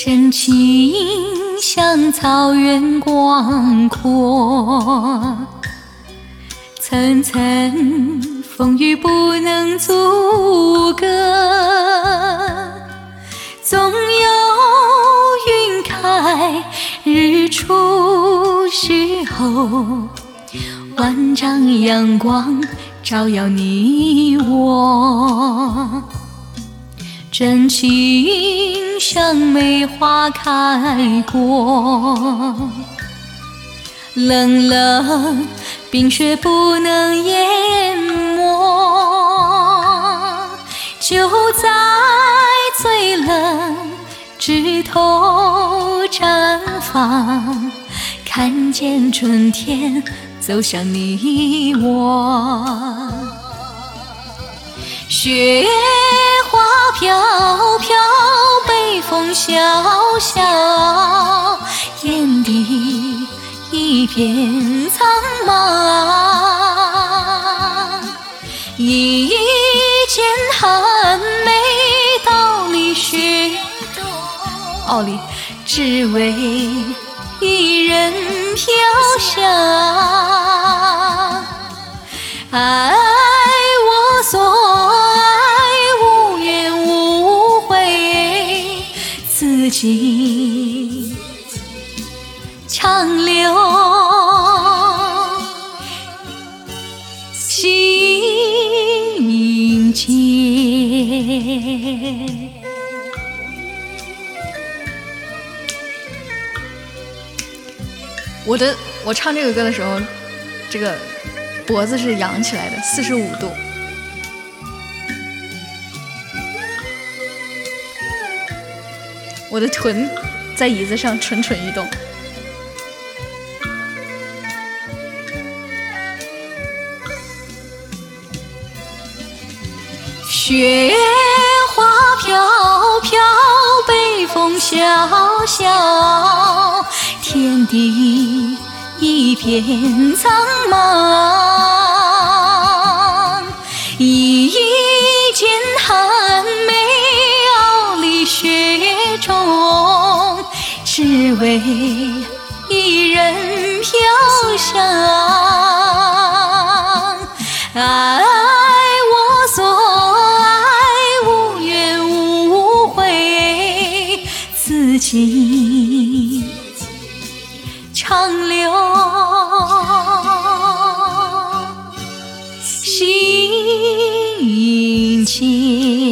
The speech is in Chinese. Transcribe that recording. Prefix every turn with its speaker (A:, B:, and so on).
A: 真情像草原广阔，层层风雨不能阻隔，总有云开日出时候，万丈阳光照耀你我。真情像梅花开过，冷冷冰雪不能淹没，就在最冷枝头绽放，看见春天走向你我。雪花飘飘，北风萧萧，眼底一片苍茫。一剑寒梅道里雪中，只为一人飘香。爱我所爱，无怨无悔，此情长留心间。
B: 我唱这个歌的时候，这个脖子是扬起来的，45度。我的臀在椅子上蠢蠢欲动。
A: 雪花飘飘，北风萧萧，天地一片苍茫。一剑寒梅傲立雪中，只为一人飘香。爱我所爱，无怨无悔，此情长留心间。